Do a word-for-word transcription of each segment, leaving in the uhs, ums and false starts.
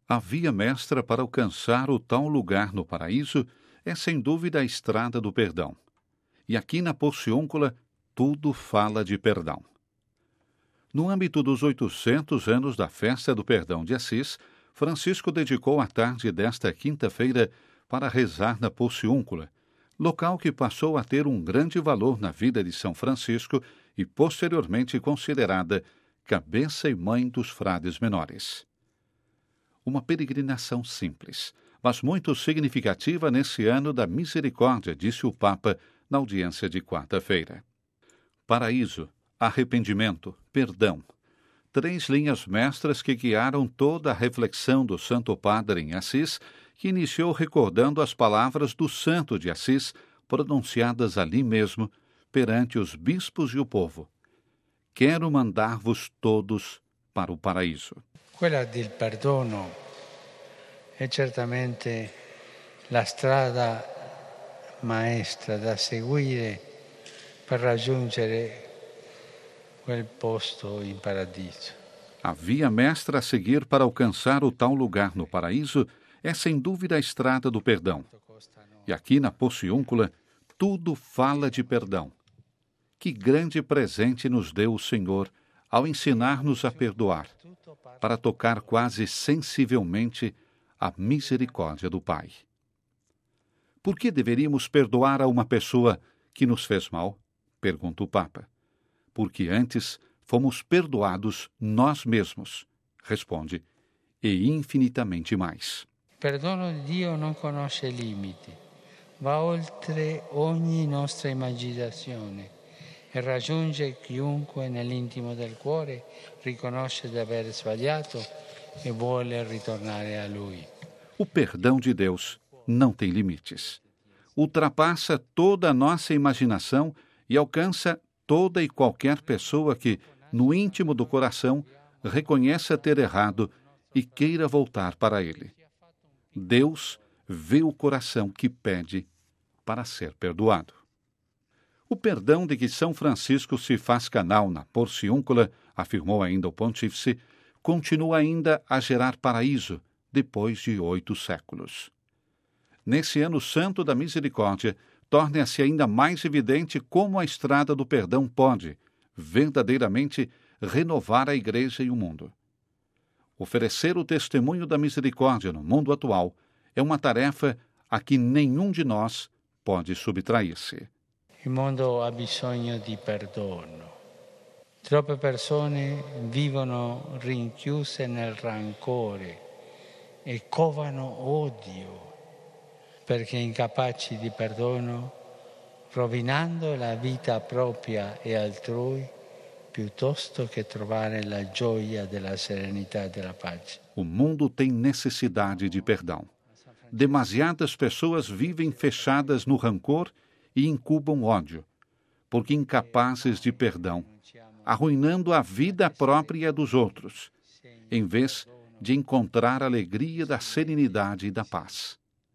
A via mestra para alcançar o tal lugar no paraíso é sem dúvida a estrada do perdão. E aqui na Porciúncula, tudo fala de perdão. No âmbito dos oitocentos anos da Festa do Perdão de Assis, Francisco dedicou a tarde desta quinta-feira para rezar na Porciúncula, local que passou a ter um grande valor na vida de São Francisco e posteriormente considerada cabeça e mãe dos frades menores. Uma peregrinação simples, mas muito significativa nesse ano da misericórdia, disse o Papa na audiência de quarta-feira. Paraíso, arrependimento, perdão. Três linhas mestras que guiaram toda a reflexão do Santo Padre em Assis, que iniciou recordando as palavras do Santo de Assis, pronunciadas ali mesmo, perante os bispos e o povo. Quero mandar-vos todos para o paraíso. Quella del perdono è certamente la strada maestra da seguire per raggiungere quel posto in paradiso. A via mestra a seguir para alcançar o tal lugar no paraíso é sem dúvida a estrada do perdão. E aqui na Porciúncula, tudo fala de perdão. Que grande presente nos deu o Senhor ao ensinar-nos a perdoar, para tocar quase sensivelmente a misericórdia do Pai. Por que deveríamos perdoar a uma pessoa que nos fez mal? Pergunta o Papa. Porque antes fomos perdoados nós mesmos, responde, e infinitamente mais. Il perdono di Dio non conosce limiti, va oltre ogni nostra immaginazione e raggiunge chiunque nell'intimo del cuore riconosce di aver sbagliato e vuole ritornare a Lui. O perdão de Deus não tem limites. Ultrapassa toda a nossa imaginação e alcança toda e qualquer pessoa que, no íntimo do coração, reconheça ter errado e queira voltar para Ele. Deus vê o coração que pede para ser perdoado. O perdão de que São Francisco se faz canal na Porciúncula, afirmou ainda o pontífice, continua ainda a gerar paraíso depois de oito séculos. Nesse ano santo da misericórdia, torna-se ainda mais evidente como a estrada do perdão pode, verdadeiramente, renovar a Igreja e o mundo. Oferecer o testemunho da misericórdia no mundo atual é uma tarefa a que nenhum de nós pode subtrair-se. Il mondo ha bisogno di perdono. Troppe persone vivono rinchiuse nel rancore e covano odio perché incapaci di perdono, rovinando la vita propria e altrui, piuttosto che trovare la gioia della serenità e della pace. O mundo tem necessidade de perdão. Demasiadas pessoas vivem fechadas no rancor e incubam ódio, porque incapazes de perdão, arruinando a vida própria dos outros, em vez de encontrar a alegria da serenidade e da paz.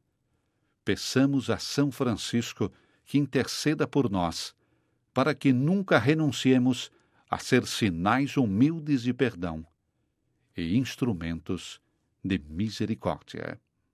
Peçamos a São Francisco que interceda por nós, para que nunca renunciemos a ser sinais humildes de perdão e instrumentos de misericórdia.